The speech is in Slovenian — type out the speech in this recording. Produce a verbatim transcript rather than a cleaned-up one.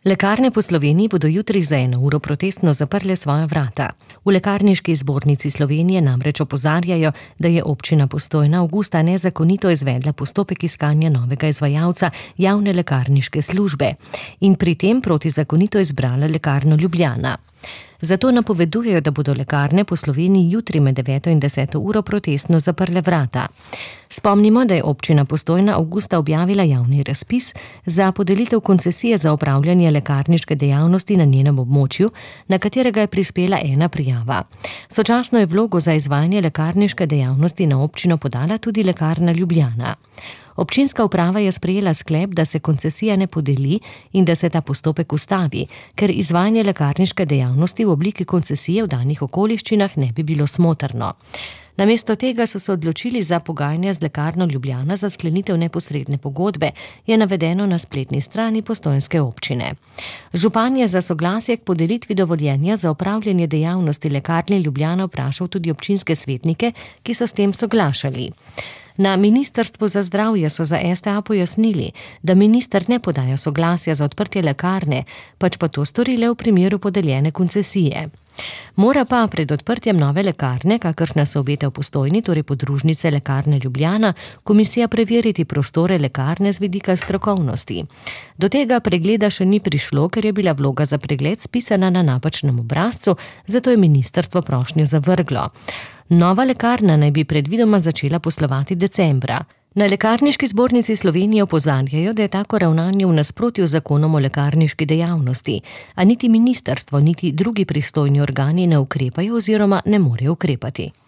Lekarne po Sloveniji bodo jutri za eno uro protestno zaprle svoja vrata. V Lekarniški zbornici Slovenije namreč opozarjajo, da je občina Postojna avgusta nezakonito izvedla postopek iskanja novega izvajalca javne lekarniške službe in pri tem protizakonito izbrala Lekarno Ljubljana. Zato napovedujejo, da bodo lekarne po Sloveniji jutri med deveto in deseto uro protestno zaprle vrata. Spomnimo, da je občina Postojna avgusta objavila javni razpis za podelitev koncesije za opravljanje lekarniške dejavnosti na njenem območju, na katerega je prispela ena prijava. Sočasno je vlogo za izvajanje lekarniške dejavnosti na občino podala tudi Lekarna Ljubljana. Občinska uprava je sprejela sklep, da se koncesija ne podeli in da se ta postopek ustavi, ker izvajanje lekarniške dejavnosti v obliki koncesije v danih okoliščinah ne bi bilo smotrno. Namesto tega so se odločili za pogajanja z Lekarno Ljubljana za sklenitev neposredne pogodbe, je navedeno na spletni strani postojnske občine. Župan je za soglasje k podelitvi dovoljenja za opravljanje dejavnosti Lekarne Ljubljana vprašal tudi občinske svetnike, ki so s tem soglašali. Na Ministrstvu za zdravje so za S T A pojasnili, da minister ne podaja soglasja za odprtje lekarne, pač pa to storile v primeru podeljene koncesije. Mora pa pred odprtjem nove lekarne, kakršna se obeta v Postojni, torej podružnice Lekarne Ljubljana, komisija preveriti prostore lekarne z vidika strokovnosti. Do tega pregleda še ni prišlo, ker je bila vloga za pregled spisana na napačnem obrazcu, zato je ministrstvo prošnjo zavrglo. Nova lekarna naj bi predvidoma začela poslovati decembra. Na Lekarniški zbornici Slovenije opozarjajo, da je tako ravnanje v nasprotju z zakonom o lekarniški dejavnosti, a niti ministrstvo, niti drugi pristojni organi ne ukrepajo oziroma ne morejo ukrepati.